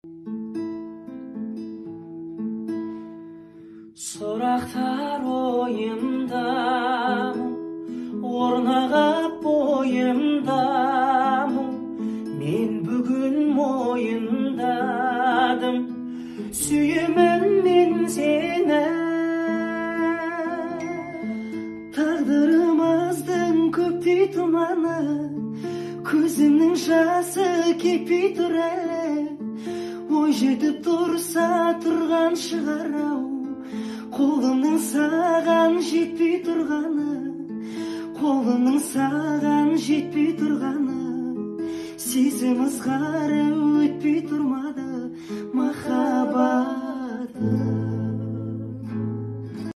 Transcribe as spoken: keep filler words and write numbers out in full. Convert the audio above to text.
Сұрақтар ойымда, орнағап бойымда, мен бүгін мойындадым, сүйемін мен сені. Тағдырымыздың көптей тұманы, көзімнің жасы кетпей тұр әлі. Ой жетіп тұрса тұрған шығар-ау, қолымның саған жетпей тұрғаны, қолымның саған жетпей тұрғаны. Сезім ызғары өтпей тұрмады махаббаты.